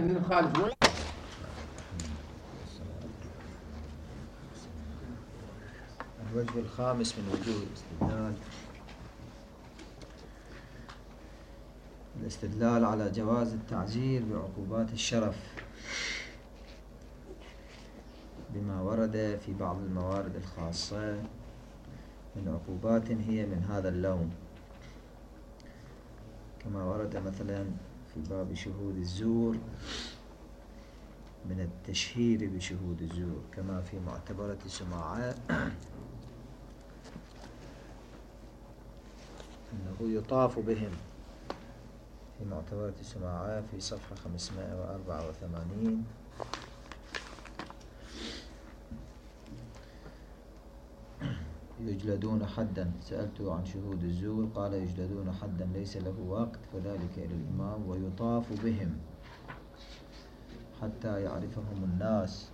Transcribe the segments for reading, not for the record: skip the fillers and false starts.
من خالف. الوجه الخامس من وجوه الاستدلال على جواز التعزير بعقوبات الشرف بما ورد في بعض الموارد الخاصة من عقوبات هي من هذا اللون، كما ورد مثلا في باب شهود الزور من التشهير بشهود الزور، كما في معتبرة سماعة أنه يطاف بهم في معتبرة سماعة في صفحة 584 يجلدون حدا. سألته عن شهود الزور قال يجلدون حدا ليس له وقت، فذلك إلى الإمام ويطاف بهم حتى يعرفهم الناس،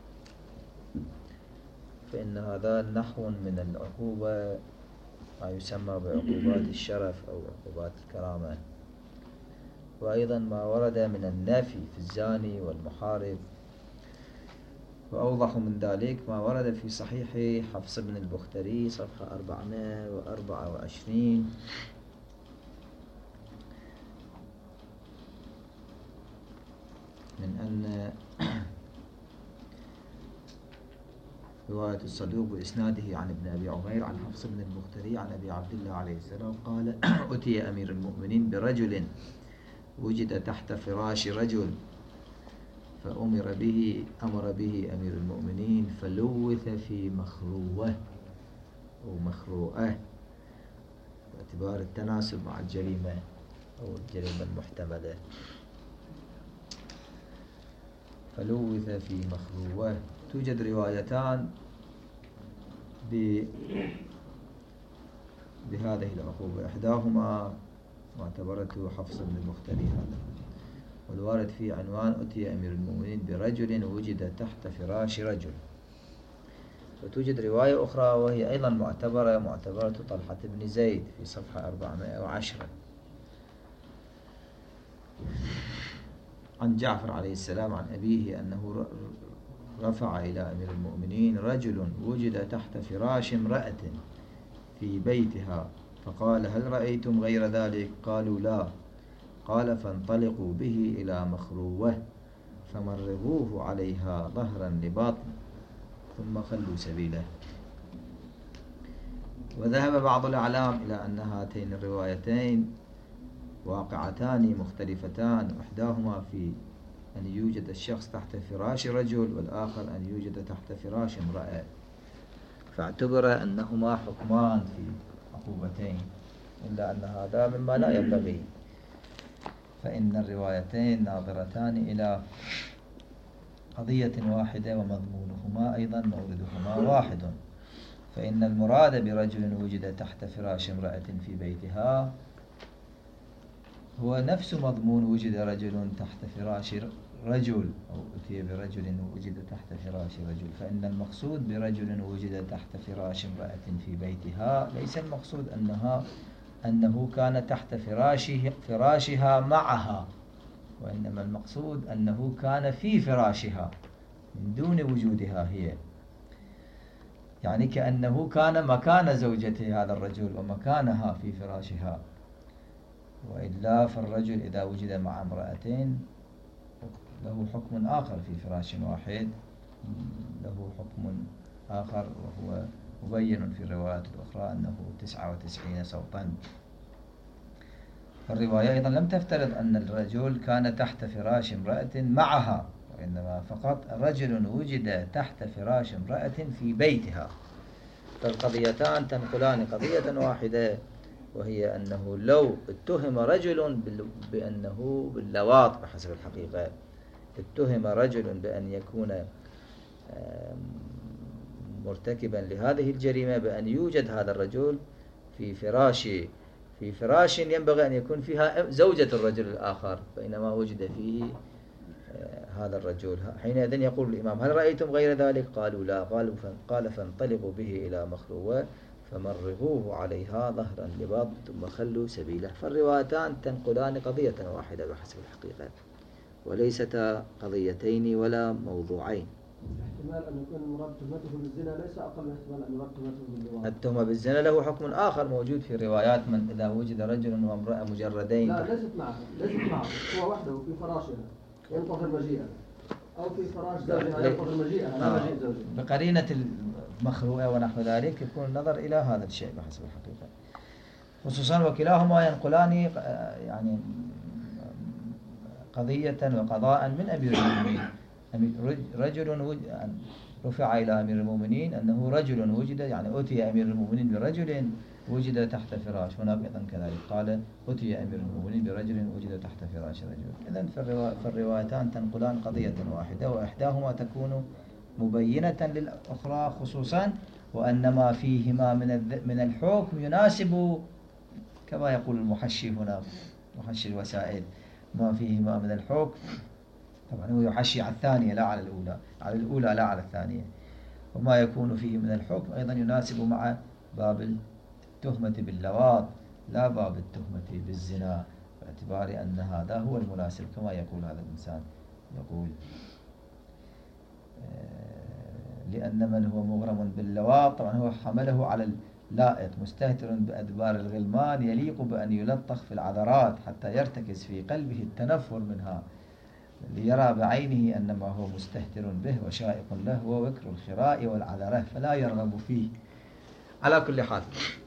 فإن هذا نحو من العقوبة ما يسمى بعقوبات الشرف أو عقوبات الكرامة. وأيضا ما ورد من النفي في الزاني والمحارب، وأوضح من ذلك ما ورد في صحيح حفص بن البختري صفحة 424 من أن رواية الصدوق بإسناده عن ابن أبي عمير عن حفص بن البختري عن أبي عبد الله عليه السلام قال أتي أمير المؤمنين برجل وجد تحت فراش رجل فأمر به أمير المؤمنين فلوث في مخروة أو مخروءة باعتبار التناسب مع الجريمة أو الجريمة المحتملة، فلوث في مخروة. توجد روايتان بهذه العقوبة، إحداهما معتبرته حفص بن البختري هذا، والوارد في عنوان أتي أمير المؤمنين برجل وجد تحت فراش رجل. وتوجد رواية أخرى وهي أيضا معتبرة طلحة بن زيد في صفحة 410 عن جعفر عليه السلام عن أبيه أنه رفع إلى أمير المؤمنين رجل وجد تحت فراش امرأة في بيتها فقال هل رأيتم غير ذلك؟ قالوا لا. قال فانطلقوا به إلى مخروة فمرغوه عليها ظهرا لباطن ثم خلوا سبيله. وذهب بعض الأعلام إلى أن هاتين الروايتين واقعتان مختلفتان، إحداهما في أن يوجد الشخص تحت فراش رجل والآخر أن يوجد تحت فراش امرأة، فاعتبر أنهما حكمان في عقوبتين، إلا أن هذا مما لا ينبغي، فإن الروايتين ناظرتان إلى قضية واحدة ومضمونهما أيضا موردهما واحد، فإن المراد برجل وجد تحت فراش امرأة في بيتها هو نفس مضمون وجد رجل تحت فراش رجل أو أتي برجل وجد تحت فراش رجل، فإن المقصود برجل وجد تحت فراش امرأة في بيتها ليس المقصود أنه كان تحت فراشها معها، وإنما المقصود أنه كان في فراشها من دون وجودها هي، يعني كأنه كان مكان زوجته هذا الرجل ومكانها في فراشها. وإلا فالرجل إذا وجد مع امرأتين له حكم آخر في فراش واحد، له حكم آخر وهو مبين في الروايات الأخرى أنه 99 صوتا. فالرواية أيضا لم تفترض أن الرجل كان تحت فراش امرأة معها، وإنما فقط رجل وجد تحت فراش امرأة في بيتها. فالقضيتان تنقلان قضية واحدة، وهي أنه لو اتهم رجل بأنه باللواط بحسب الحقيقة، اتهم رجل بأن يكون مرتكبا لهذه الجريمة بأن يوجد هذا الرجل في فراش ينبغي أن يكون فيها زوجة الرجل الآخر، بينما وجد فيه هذا الرجل. حينئذ يقول الإمام هل رأيتم غير ذلك؟ قالوا لا. قال فانطلقوا به إلى مخروة فمرغوه عليها ظهرا لباطن ثم خلوا سبيله. فالروايتان تنقلان قضية واحدة بحسب الحقيقة، وليستا قضيتين ولا موضوعين. احتمال أن يكون المراد تهمته بالزنا ليس أقل من احتمال أن يراد تهمته باللواط. التهمة بالزنا له حكم آخر موجود في روايات من إذا وجد رجل وامرأة مجردين. لا ليست معه هو وحده في فراشها ينتظر مجيئها، أو في فراش زوجها ينتظر مجيئها لا مجيء زوجها. بقرينة المخلوقة ونحو ذلك يكون النظر إلى هذا الشيء بحسب الحقيقة، خصوصا وكلاهما ينقلان يعني قضية وقضاء من أمير المؤمنين. رجل رفع إلى أمير المؤمنين أنه رجل وجد، يعني أتي أمير المؤمنين برجل وجد تحت فراش. هناك أيضا كذلك قال أتي أمير المؤمنين برجل وجد تحت فراش رجل. إذن فالروايتان تنقلان قضية واحدة، وإحداهما تكون مبينة للأخرى، خصوصا وأن ما فيهما من الحكم يناسب كما يقول المحشي هنا، محشي الوسائل، ما فيهما من الحكم. طبعا هو يحشي على الثانية لا على الأولى، على الأولى لا على الثانية. وما يكون فيه من الحكم أيضا يناسب مع باب التهمة باللواط لا باب التهمة بالزنا، باعتبار أن هذا هو المناسب كما يقول هذا الإنسان. يقول لأن من هو مغرم باللواط طبعا هو حمله على اللائط مستهتر بأدبار الغلمان يليق بأن يلطخ في العذرات حتى يرتكز في قلبه التنفر منها، ليرى بعينه أن ما هو مستهتر به وشائق له هو وكر الخراء والعذرة فلا يرغب فيه. على كل حال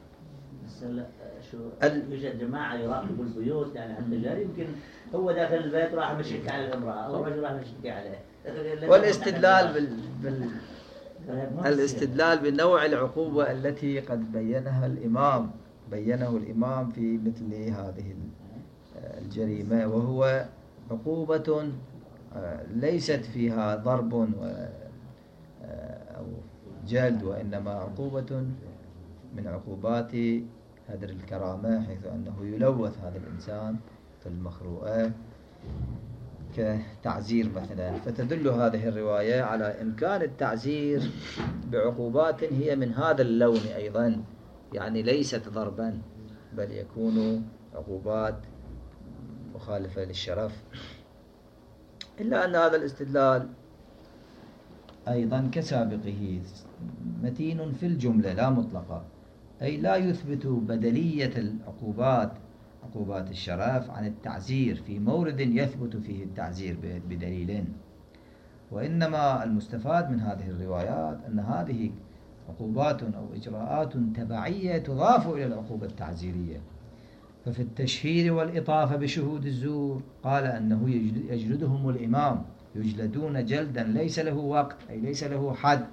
يوجد جماعة يراقبوا البيوت يعني التجار، يمكن هو داخل البيت راح مشيك على الامرأة أو الرجل راح مشيك عليه. والاستدلال الاستدلال بنوع العقوبة التي قد بينه الإمام في مثل هذه الجريمة، وهو عقوبة ليست فيها ضرب أو جلد، وإنما عقوبة من عقوبات هدر الكرامة، حيث أنه يلوث هذا الإنسان في المخروءة كتعزير مثلا. فتدل هذه الرواية على إمكان التعزير بعقوبات هي من هذا اللون أيضا، يعني ليست ضربا بل يكون عقوبات مخالفة للشرف. إلا أن هذا الاستدلال أيضا كسابقه متين في الجملة لا مطلقة، أي لا يثبت بدلية العقوبات عقوبات الشرف عن التعزير في مورد يثبت فيه التعزير بدليل، وإنما المستفاد من هذه الروايات أن هذه عقوبات أو إجراءات تبعية تضاف إلى العقوبة التعزيرية. ففي التشهير والإطافة بشهود الزور قال أنه يجلدهم الإمام، يجلدون جلدا ليس له وقت أي ليس له حد،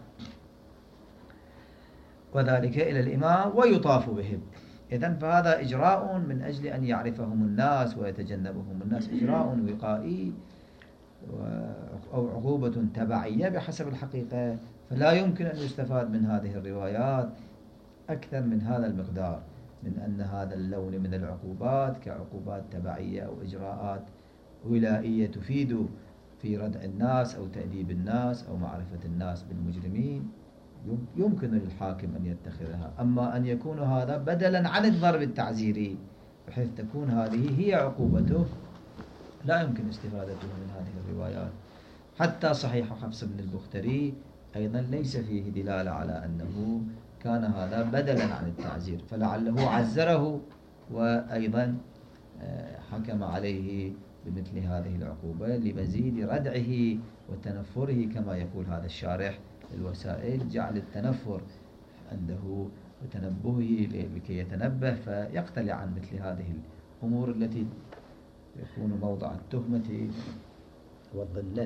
وذلك إلى الإمام ويطاف بهم. إذن فهذا إجراء من أجل أن يعرفهم الناس ويتجنبهم الناس، إجراء وقائي أو عقوبة تبعية بحسب الحقيقة. فلا يمكن أن يستفاد من هذه الروايات أكثر من هذا المقدار، من أن هذا اللون من العقوبات كعقوبات تبعية أو إجراءات ولائية تفيد في ردع الناس أو تأديب الناس أو معرفة الناس بالمجرمين يمكن للحاكم أن يتخذها. أما أن يكون هذا بدلا عن الضرب التعزيري بحيث تكون هذه هي عقوبته، لا يمكن استفادته من هذه الروايات. حتى صحيح حفص بن البختري أيضا ليس فيه دلالة على أنه كان هذا بدلا عن التعزير، فلعله عزره وأيضا حكم عليه بمثل هذه العقوبة لمزيد ردعه وتنفره، كما يقول هذا الشارح الوسائل جعل التنفر عنده وتنبهه لكي يتنبه فيقتلع عن مثل هذه الأمور التي يكون موضع التهمة والظلة.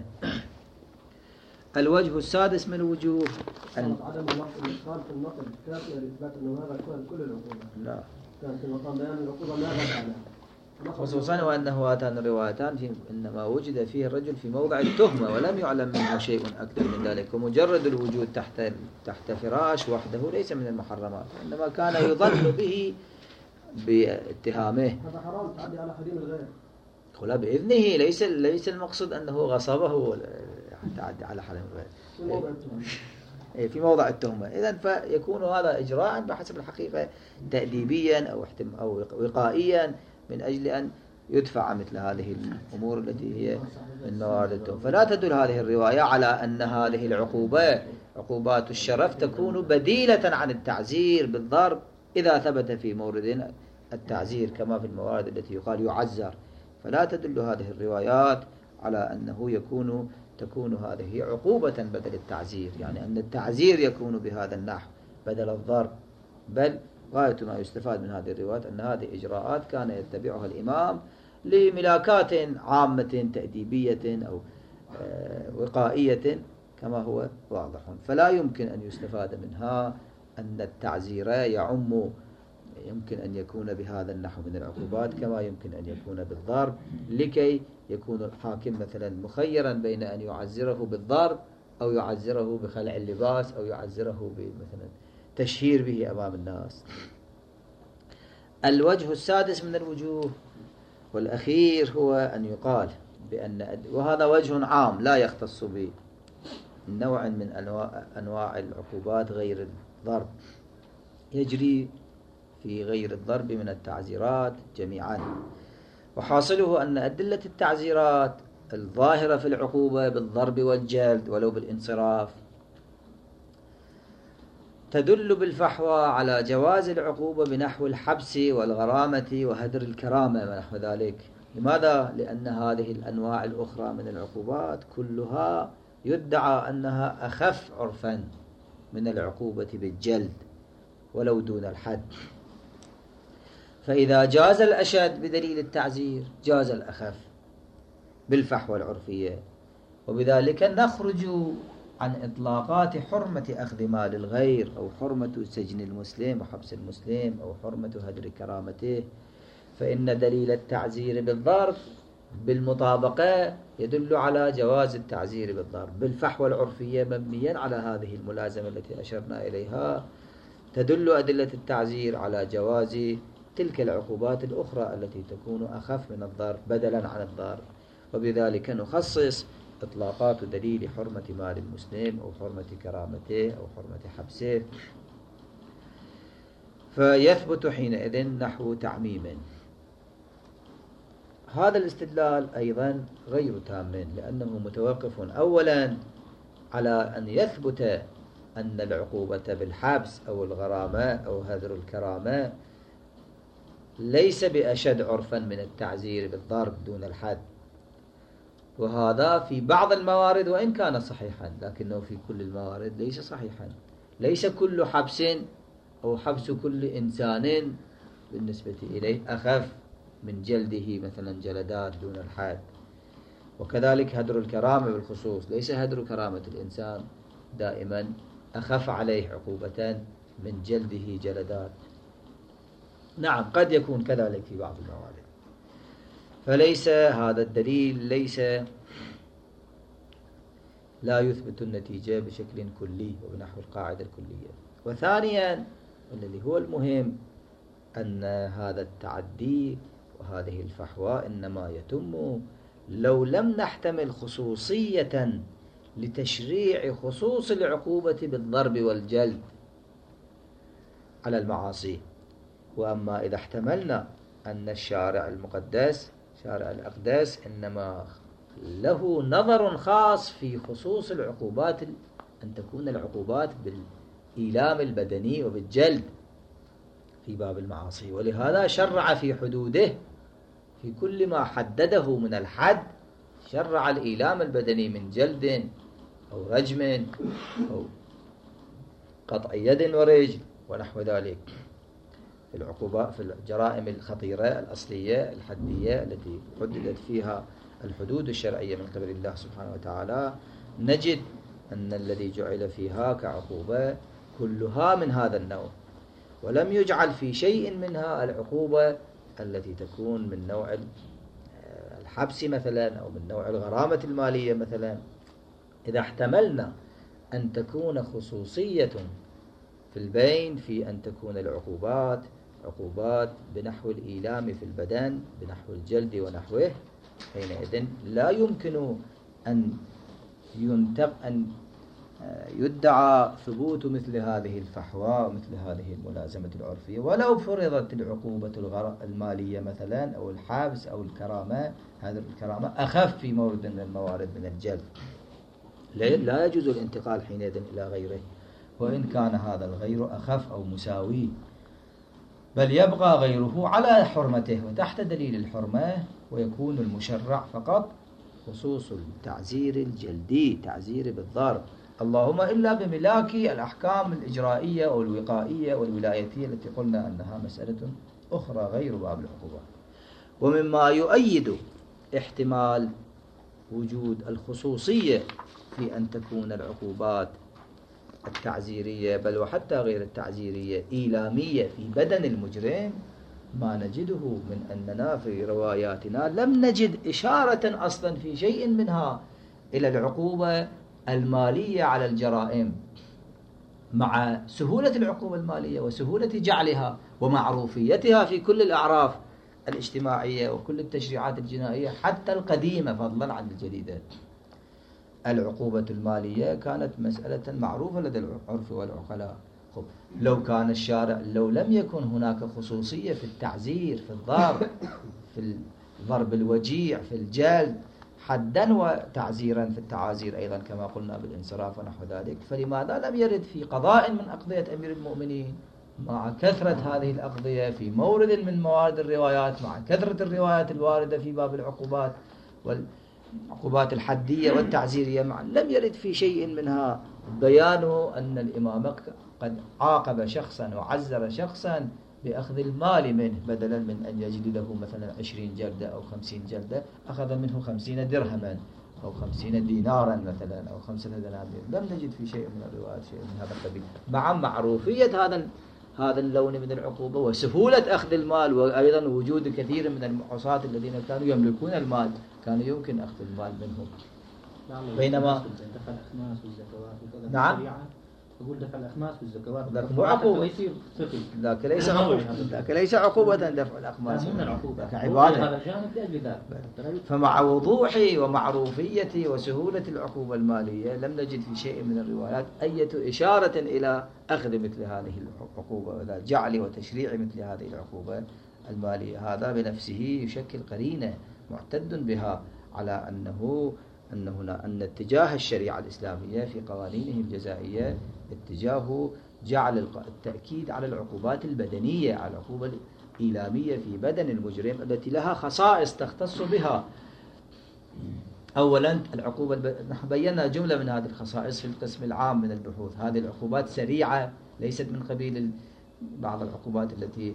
الوجه السادس من وجوه عدم الإدخال في النقل كافية لإثبات أنه هذا كل العقوبة. لا، كان في مقام بيان العقوبة لا بأس، خصوصا وأنه هاتان الروايتان إنما وجد فيه الرجل في موضع التهمة ولم يعلم منه شيء أكثر من ذلك، ومجرد الوجود تحت فراش وحده ليس من المحرمات، إنما كان يظن به باتهامه. هذا حرام تعدي على حريم الغير. قل بإذنه، ليس المقصود أنه غصبه تعدي على حريم الغير في موضع التهمة. إذن فيكون هذا إجراء بحسب الحقيقة تأديبيا أو وقائيا من أجل أن يدفع مثل هذه الأمور التي هي من موارد التهم. فلا تدل هذه الرواية على أن هذه العقوبة عقوبات الشرف تكون بديلة عن التعزير بالضرب إذا ثبت في مورد التعزير كما في الموارد التي يقال يعزر. فلا تدل هذه الروايات على أنه تكون هذه عقوبة بدل التعزير، يعني أن التعزير يكون بهذا النحو بدل الضرب. بل غاية ما يستفاد من هذه الروايات أن هذه إجراءات كان يتبعها الإمام لملاكات عامة تأديبية أو وقائية كما هو واضح. فلا يمكن أن يستفاد منها أن التعزير يمكن أن يكون بهذا النحو من العقوبات كما يمكن أن يكون بالضرب، لكي يكون الحاكم مثلا مخيرا بين أن يعزره بالضرب أو يعزره بخلع اللباس أو يعزره بمثلا تشهير به أمام الناس. الوجه السادس من الوجوه والأخير هو أن يقال بأن، وهذا وجه عام لا يختص بنوع من أنواع العقوبات غير الضرب، يجري في غير الضرب من التعزيرات جميعا. وحاصله أن أدلة التعزيرات الظاهرة في العقوبة بالضرب والجلد ولو بالانصراف تدل بالفحوى على جواز العقوبة بنحو الحبس والغرامة وهدر الكرامة ونحو ذلك. لماذا؟ لأن هذه الأنواع الأخرى من العقوبات كلها يدعى أنها أخف عرفا من العقوبة بالجلد ولو دون الحد. فإذا جاز الأشد بدليل التعزير جاز الأخف بالفحوى العرفية، وبذلك نخرج عن إطلاقات حرمة أخذ مال الغير أو حرمة سجن المسلم وحبس المسلم أو حرمة هدر كرامته. فإن دليل التعزير بالضرب بالمطابقة يدل على جواز التعزير بالضرب بالفحوى العرفية مبنيا على هذه الملازمة التي أشرنا إليها. تدل أدلة التعزير على جواز تلك العقوبات الأخرى التي تكون أخف من الضرب بدلا عن الضرب، وبذلك نخصص إطلاقات دليل حرمة مال المسلم أو حرمة كرامته أو حرمة حبسه، فيثبت حينئذ نحو تعميم. هذا الاستدلال أيضا غير تام لأنه متوقف أولا على أن يثبت أن العقوبة بالحبس أو الغرامة أو هدر الكرامة ليس بأشد عرفا من التعزير بالضرب دون الحد، وهذا في بعض الموارد وإن كان صحيحا لكنه في كل الموارد ليس صحيحا. ليس كل حبس أو حبس كل إنسان بالنسبة إليه أخف من جلده مثلا جلدات دون الحد. وكذلك هدر الكرامة بالخصوص، ليس هدر كرامة الإنسان دائما أخف عليه عقوبة من جلده جلدات. نعم قد يكون كذلك في بعض الموارد. فليس هذا الدليل لا يثبت النتيجة بشكل كلي وبنحو القاعدة الكلية. وثانيا والذي هو المهم أن هذا التعدي وهذه الفحوى إنما يتم لو لم نحتمل خصوصية لتشريع خصوص العقوبة بالضرب والجلد على المعاصي. وأما إذا احتملنا أن الشارع المقدس شارع الأقداس إنما له نظر خاص في خصوص العقوبات أن تكون العقوبات بالإيلام البدني وبالجلد في باب المعاصي، ولهذا شرع في حدوده في كل ما حدده من الحد شرع الإيلام البدني من جلد أو رجم أو قطع يد ورجل ونحو ذلك في العقوبات في الجرائم الخطيرة الأصلية الحدية التي حددت فيها الحدود الشرعية من قبل الله سبحانه وتعالى. نجد أن الذي جعل فيها كعقوبة كلها من هذا النوع، ولم يجعل في شيء منها العقوبة التي تكون من نوع الحبس مثلا أو من نوع الغرامة المالية مثلا. إذا احتملنا أن تكون خصوصية في البين في أن تكون العقوبات عقوبات بنحو الإيلام في البدن بنحو الجلد ونحوه، حينئذ لا يمكن أن يدعى ثبوت مثل هذه الفحوى ومثل هذه الملازمة العرفية، ولو فرضت العقوبة المالية مثلا أو الحبس أو الكرامة، هذه الكرامة أخف في مورد من الموارد من الجلد، لا يجوز الانتقال حينئذ إلى غيره، وإن كان هذا الغير أخف أو مساوي، بل يبقى غيره على حرمته وتحت دليل الحرمة، ويكون المشرع فقط خصوص التعزير الجلدي، تعزير بالضرب، اللهم إلا بملاك الأحكام الإجرائية أو الوقائية والولايتية التي قلنا أنها مسألة أخرى غير باب العقوبات. ومما يؤيد احتمال وجود الخصوصية في أن تكون العقوبات التعزيرية بل وحتى غير التعزيرية إيلامية في بدن المجرم، ما نجده من أننا في رواياتنا لم نجد إشارة أصلا في شيء منها إلى العقوبة المالية على الجرائم، مع سهولة العقوبة المالية وسهولة جعلها ومعروفيتها في كل الأعراف الاجتماعية وكل التشريعات الجنائية حتى القديمة فضلا عن الجديدة. العقوبة المالية كانت مسألة معروفة لدى العرف والعقلاء. لو كان الشارع لو لم يكن هناك خصوصية في التعزير، في الضرب، في الضرب الوجيع، في الجلد حدا وتعزيرا في التعازير أيضا كما قلنا بالانصراف ونحو ذلك، فلماذا لم يرد في قضاء من أقضية أمير المؤمنين مع كثرة هذه الأقضية في مورد من موارد الروايات، مع كثرة الروايات الواردة في باب العقوبات والعقوبات الحدية والتعزيرية معا، لم يرد في شيء منها بيان أن الإمام قد عاقب شخصا وعزر شخصا بأخذ المال منه، بدلا من أن يجد له مثلا 20 جلدة أو 50 جلدة أخذ منه 50 درهما أو 50 دينارا مثلا أو 5 دنانير. لم نجد في شيء من الروايات شيء من هذا القبيل، مع معروفية هذا اللون من العقوبة وسهولة أخذ المال، وأيضا وجود كثير من المعصاة الذين كانوا يملكون المال كانوا يمكن أخذ المال منهم. بينما دفع الأخماس والزكوات وكذا نعم يقول دفع الأخماس والزكوات لكن مو عقوبة، يصير فقه، لكن ليس عقوبة دفع الأخماس، من العقوبة عبادة. هذا الجانب لأجل ذلك. فمع وضوح ومعروفية وسهولة العقوبة المالية لم نجد في شيء من الروايات أي إشارة إلى أخذ مثل هذه العقوبة ولا جعل وتشريع مثل هذه العقوبة المالية. هذا بنفسه يشكل قرينة معتد بها على أن اتجاه الشريعة الإسلامية في قوانينه الجزائية اتجاه جعل التأكيد على العقوبات البدنية، على العقوبة الإيلامية في بدن المجرم التي لها خصائص تختص بها. أولا العقوبة نحن بينا جملة من هذه الخصائص في القسم العام من البحوث. هذه العقوبات سريعة، ليست من قبيل بعض العقوبات التي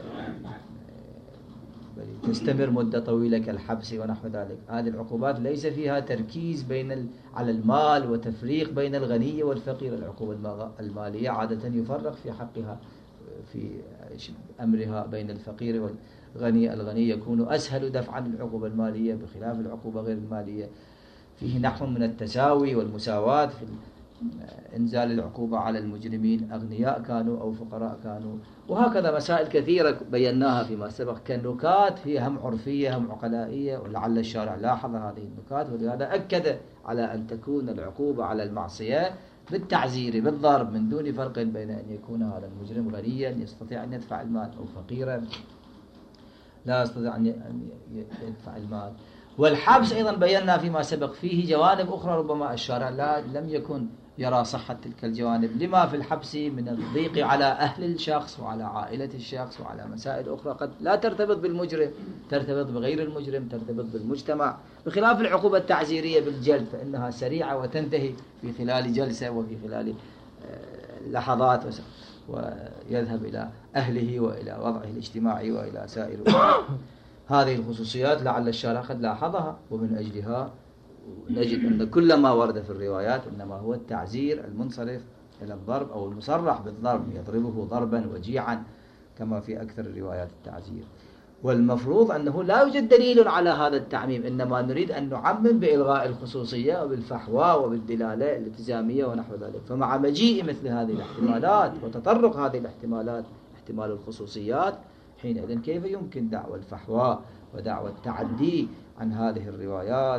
تستمر مدة طويلة كالحبس ونحو ذلك. هذه العقوبات ليس فيها تركيز على المال وتفريق بين الغني والفقير. العقوبة المالية عادة يفرق في حقها في أمرها بين الفقير والغني. الغني يكون أسهل دفعا للعقوبة المالية بخلاف العقوبة غير المالية. فيه نحو من التساوي والمساواة في إنزال العقوبة على المجرمين، أغنياء كانوا أو فقراء كانوا، وهكذا مسائل كثيرة بيناها فيما سبق كالنكات، هي هم عرفية هم عقلائية، ولعل الشارع لاحظ هذه النكات، ولهذا أكد على أن تكون العقوبة على المعصية بالتعزير بالضرب من دون فرق بين أن يكون هذا المجرم غنيا يستطيع أن يدفع المال أو فقيرا لا يستطيع أن يدفع المال. والحبس أيضا بينا فيما سبق فيه جوانب أخرى ربما الشارع لم يكن يرى صحة تلك الجوانب، لما في الحبس من الضيق على أهل الشخص وعلى عائلة الشخص وعلى مسائل أخرى قد لا ترتبط بالمجرم، ترتبط بغير المجرم، ترتبط بالمجتمع، بخلاف العقوبة التعزيرية بالجلد فإنها سريعة وتنتهي في خلال جلسة وفي خلال لحظات ويذهب إلى أهله وإلى وضعه الاجتماعي وإلى سائر هذه الخصوصيات لعل الشارع قد لاحظها، ومن أجلها نجد أن كل ما ورد في الروايات إنما هو التعزير المنصرف إلى الضرب أو المصرح بالضرب، يضربه ضربا وجيعا كما في أكثر الروايات التعزير. والمفروض أنه لا يوجد دليل على هذا التعميم، إنما نريد أن نعمم بإلغاء الخصوصية وبالفحوى وبالدلالة الالتزامية ونحو ذلك. فمع مجيء مثل هذه الاحتمالات وتطرق هذه الاحتمالات احتمال الخصوصيات، حينئذ كيف يمكن دعوى الفحوى ودعوى التعدي عن هذه الروايات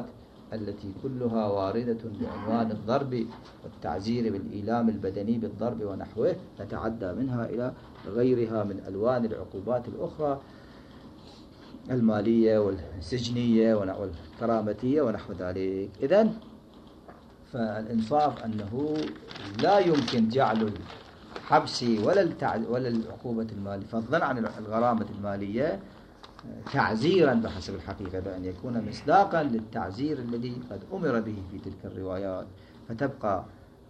التي كلها واردة بعنوان الضرب والتعزير بالإيلام البدني بالضرب ونحوه، نتعدى منها إلى غيرها من ألوان العقوبات الأخرى المالية والسجنية والكرامتية ونحو ذلك. إذن فالإنصاف أنه لا يمكن جعل الحبس ولا العقوبة المالية، فضلا عن الغرامة المالية، تعزيرا بحسب الحقيقة، بأن يكون مصداقا للتعزير الذي قد أمر به في تلك الروايات، فتبقى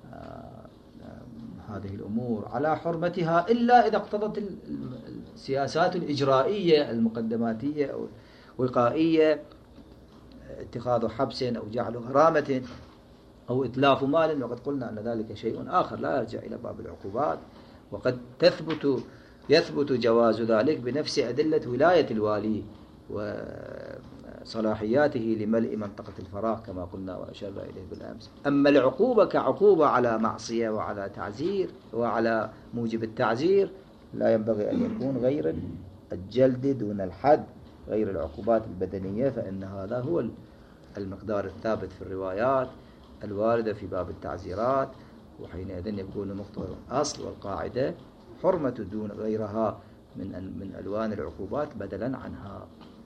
هذه الأمور على حرمتها إلا إذا اقتضت السياسات الإجرائية المقدماتية أو الوقائية، اتخاذ حبس أو جعل غرامة أو إتلاف مال، وقد قلنا أن ذلك شيء آخر لا يرجع إلى باب العقوبات، وقد يثبت جواز ذلك بنفس أدلة ولاية الوالي وصلاحياته لملء منطقة الفراغ كما قلنا وأشرنا إليه بالأمس. أما العقوبة كعقوبة على معصية وعلى تعزير وعلى موجب التعزير لا ينبغي أن يكون غير الجلد دون الحد، غير العقوبات البدنية، فإن هذا هو المقدار الثابت في الروايات الواردة في باب التعزيرات، وحينئذ يكون مقتضى الأصل والقاعدة حرمة دون غيرها من ألوان العقوبات بدلا عنها.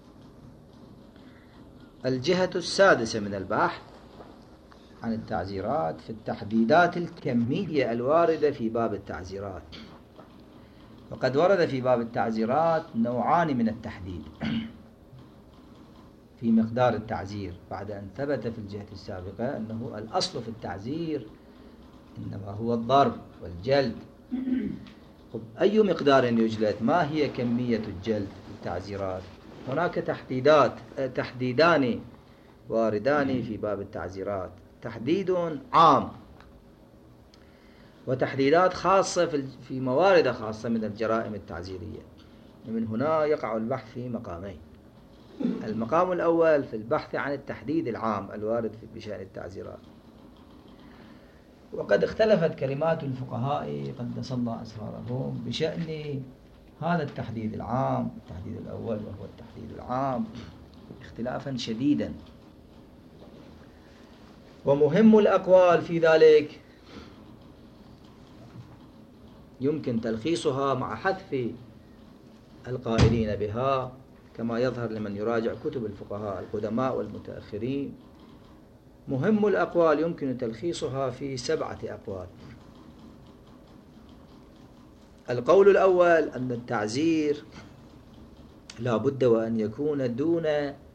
الجهة السادسة من البحث عن التعزيرات في التحديدات الكمية الواردة في باب التعزيرات. وقد ورد في باب التعزيرات نوعان من التحديد في مقدار التعزير، بعد أن ثبت في الجهة السابقة أنه الأصل في التعزير إنما هو الضرب والجلد. أي مقدار يجلد؟ ما هي كمية الجلد في التعزيرات؟ هناك تحديدان واردان في باب التعزيرات، تحديد عام وتحديدات خاصة في موارد خاصة من الجرائم التعزيرية. من هنا يقع البحث في مقامين. المقام الأول في البحث عن التحديد العام الوارد بشأن التعزيرات، وقد اختلفت كلمات الفقهاء قدس الله أسرارهم بشأن هذا التحديد العام، التحديد الأول وهو التحديد العام، اختلافا شديدا. ومهم الأقوال في ذلك يمكن تلخيصها مع حذف القائلين بها كما يظهر لمن يراجع كتب الفقهاء القدماء والمتأخرين. مهم الأقوال يمكن تلخيصها في 7 أقوال. القول الأول أن التعزير لا بد وأن يكون دون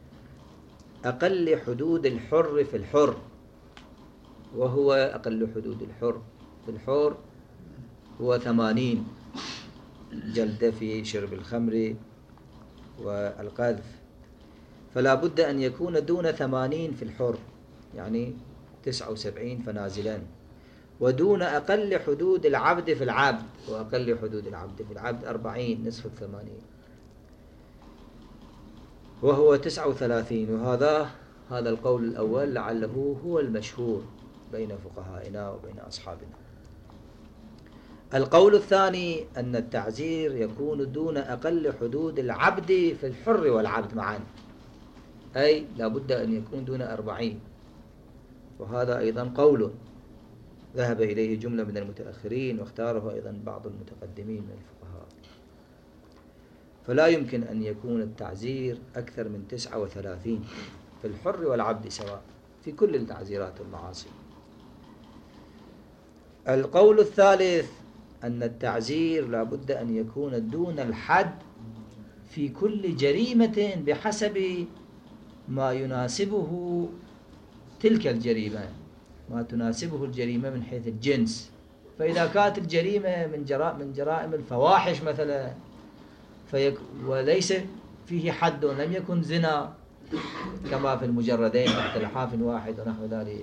أقل حدود الحر في الحر، وهو أقل حدود الحر في الحر هو 80 جلدة في شرب الخمر والقذف، فلا بد أن يكون دون 80 في الحر، يعني 79 فنازلا، ودون أقل حدود العبد في العبد، وأقل حدود العبد في العبد 40 نصف 80 وهو 39. وهذا القول الأول لعله هو المشهور بين فقهائنا وبين أصحابنا. القول الثاني أن التعزير يكون دون أقل حدود العبد في الحر والعبد معا، أي لا بد أن يكون دون 40، وهذا أيضا قول ذهب إليه جملة من المتأخرين واختاره أيضا بعض المتقدمين من الفقهاء. فلا يمكن أن يكون التعزير أكثر من 39 في الحر والعبد سواء في كل التعزيرات والمعاصي. القول الثالث أن التعزير لا بد أن يكون دون الحد في كل جريمة بحسب ما يناسبه تلك الجريمة، ما تناسبه الجريمة من حيث الجنس. فإذا كانت الجريمة من جرائم الفواحش مثلا وليس فيه حد ولم يكن زنا كما في المجردين تحت لحاف واحد ونحو ذلك،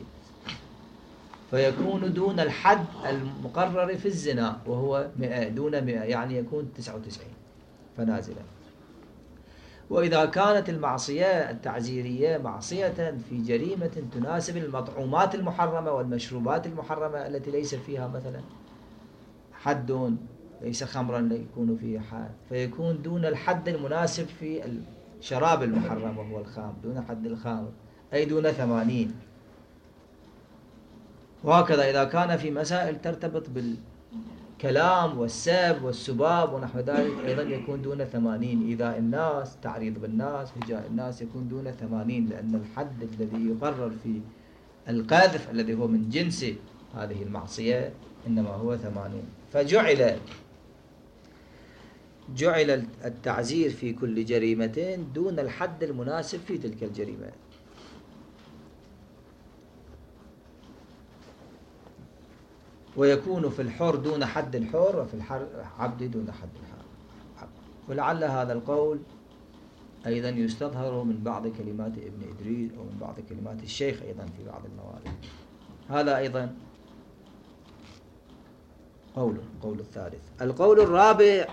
فيكون دون الحد المقرر في الزنا وهو 100 دون 100، يعني يكون 99 فنازلا. وإذا كانت المعصية التعزيرية معصية في جريمة تناسب المطعومات المحرمة والمشروبات المحرمة التي ليس فيها مثلا حد، ليس خمرا يكون فيه حد، فيكون دون الحد المناسب في الشراب المحرم وهو الخام، دون حد الخامر، أي دون 80. وهكذا إذا كان في مسائل ترتبط بالكلام والسب والسباب ونحو ذلك أيضا يكون دون 80. إذا الناس، تعريض بالناس، هجاء الناس، يكون دون 80، لأن الحد الذي يقرر في القذف الذي هو من جنس هذه المعصية إنما هو 80. فجعل التعزير في كل جريمتين دون الحد المناسب في تلك الجريمة. ويكون في الحر دون حد الحر، وفي العبد دون حد العبد. ولعل هذا القول أيضا يستظهر من بعض كلمات ابن إدريس أو من بعض كلمات الشيخ أيضا في بعض الموارد. هذا أيضا قول الثالث. القول الرابع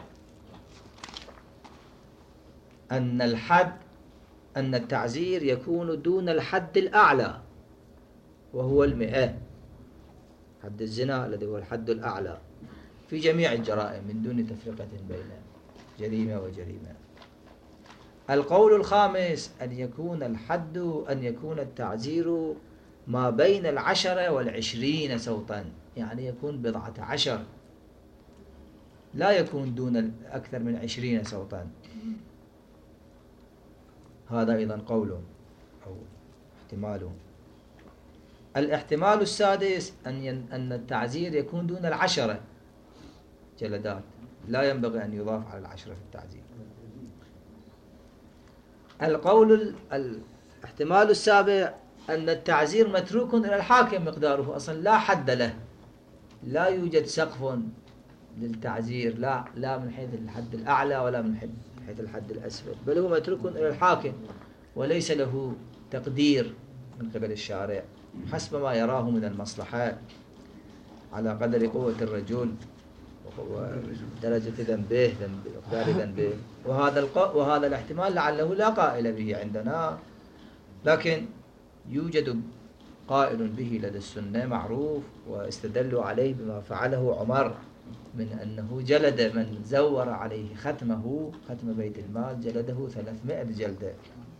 أن التعزير يكون دون الحد الأعلى وهو 100، حد الزنا الذي هو الحد الأعلى في جميع الجرائم من دون تفرقة بين جريمة وجريمة. القول الخامس أن يكون التعزير ما بين 10 و20 صوتا، يعني يكون 10، لا يكون دون أكثر من 20 صوتا. هذا أيضا قول أو احتمال. الاحتمال السادس أن التعزير يكون دون 10 جلدات، لا ينبغي أن يضاف على 10 في التعزير. الاحتمال السابع أن التعزير متروك إلى الحاكم مقداره، أصلا لا حد له، لا يوجد سقف للتعزير، لا من حيث الحد الأعلى ولا من حيث الحد الأسفل، بل هو متروك إلى الحاكم وليس له تقدير من قبل الشارع حسب ما يراه من المصلحة على قدر قوة الرجل ودرجة ذنبه، مقدار ذنبه. وهذا الاحتمال لعله لا قائل به عندنا، لكن يوجد قائل به لدى السنة معروف، واستدلوا عليه بما فعله عمر من أنه جلد من زور عليه ختم بيت المال، جلده 300 جلدة.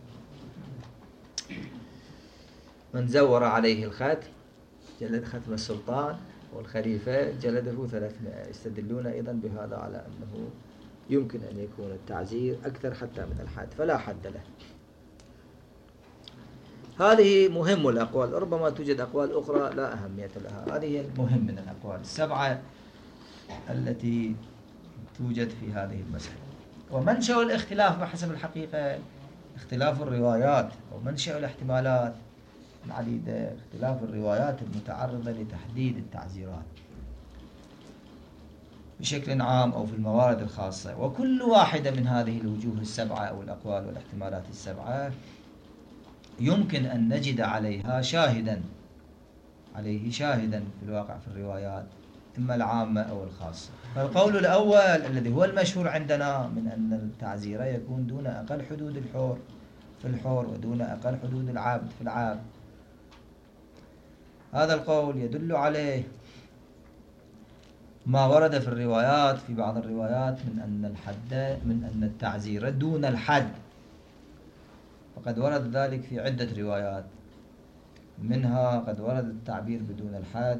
من زور عليه الختم جلد ختم السلطان والخليفة جلده 300. يستدلون أيضا بهذا على أنه يمكن أن يكون التعزير أكثر حتى من الحد، فلا حد له. هذه مهم الأقوال، ربما توجد أقوال أخرى لا أهمية لها، هذه المهم من الأقوال السبعة التي توجد في هذه المسألة. ومنشأ الاختلاف بحسب الحقيقة اختلاف الروايات، ومنشأ الاحتمالات العديدة اختلاف الروايات المتعرضة لتحديد التعزيرات بشكل عام أو في الموارد الخاصة. وكل واحدة من هذه الوجوه السبعة أو الأقوال والاحتمالات السبعة يمكن أن نجد عليه شاهدا في الواقع في الروايات، إما العامة أو الخاصة. فالقول الأول الذي هو المشهور عندنا من أن التعزير يكون دون أقل حدود الحر في الحر ودون أقل حدود العبد في العبد، هذا القول يدل عليه ما ورد في الروايات، في بعض الروايات من أن التعزير دون الحد، وقد ورد ذلك في عدة روايات، منها قد ورد التعبير بدون الحد،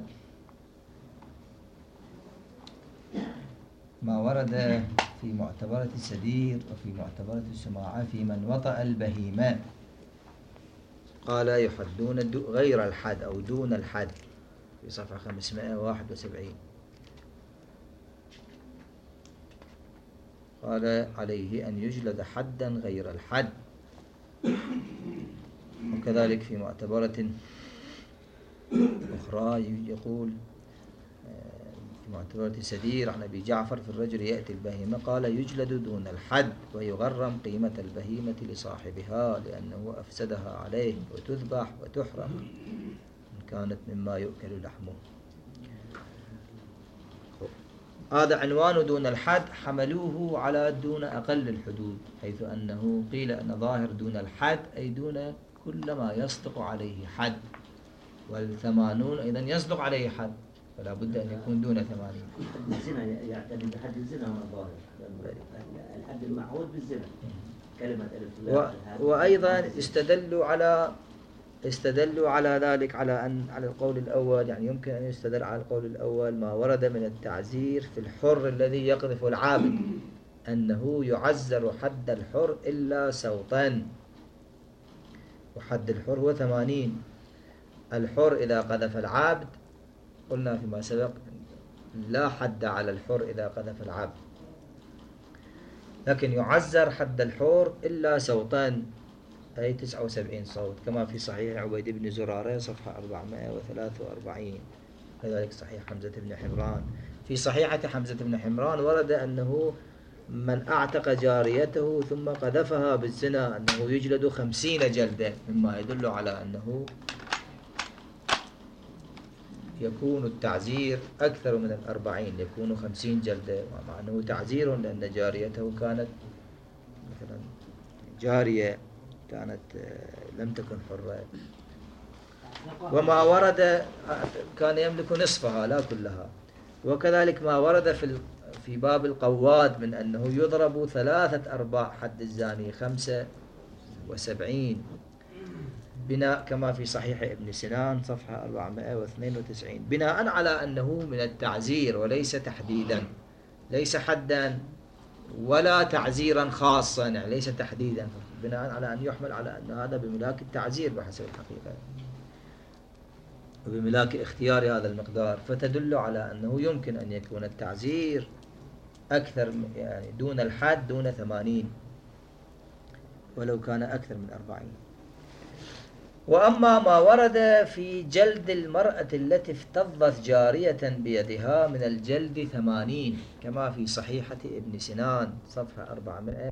ما ورد في معتبرة السدير وفي معتبرة السماعة في من وطأ البهيمة، قال يحدون غير الحد أو دون الحد في صفحة 571. قال عليه أن يجلد حدا غير الحد. وكذلك في معتبرة أخرى يقول في معتبرة سدير عن أبي جعفر في الرجل يأتي البهيمة قال يجلد دون الحد ويغرم قيمة البهيمة لصاحبها لأنه أفسدها عليه وتذبح وتحرق إن كانت مما يؤكل لحمه. هذا عنوان دون الحد، حملوه على دون أقل الحدود، حيث أنه قيل أن ظاهر دون الحد أي دون كل ما يصدق عليه حد، وال80 أيضا يصدق عليه حد، فلا بد أن يكون دون 80. الزنا يعتمد بحد الزنا من الظاهر، الحد المعهود بالزنا كلمة وأيضا استدلوا على استدلوا على ذلك على القول الأول، يعني يمكن أن يستدل على القول الأول ما ورد من التعزير في الحر الذي يقذف العابد، أنه يعزر حد الحر إلا سوطا، وحد الحر هو 80. الحر إذا قذف العبد قلنا فيما سبق لا حد على الحر إذا قذف العبد، لكن يعزر حد الحر إلا سوطا، أي 79 صوت، كما في صحيح عبيد بن زرارة صفحة 443، كذلك صحيح حمزة بن حمران. في صحيحة حمزة بن حمران ورد أنه من أعتق جاريته ثم قذفها بالزنا أنه يجلد 50 جلدة، مما يدل على أنه يكون التعزير أكثر من 40، يكون 50 جلدة، مع أنه تعزير لأن جاريته كانت مثلا جارية كانت لم تكن حرة. وما ورد كان يملك نصفها لا كلها. وكذلك ما ورد في باب القواد من أنه يضرب 3/4 حد الزاني 75 بناء كما في صحيح ابن سنان صفحة 492، بناء على أنه من التعزير وليس تحديدا، ليس حدا ولا تعزيرا خاصا، يعني ليس تحديدا، بناء على أن يحمل على أن هذا بملاك التعزير بحسب الحقيقة وبملاك اختيار هذا المقدار، فتدل على أنه يمكن أن يكون التعزير أكثر، يعني دون الحد، دون 80 ولو كان أكثر من 40. وأما ما ورد في جلد المرأة التي افتضت جارية بيدها من الجلد 80 كما في صحيحة ابن سنان صفحة 400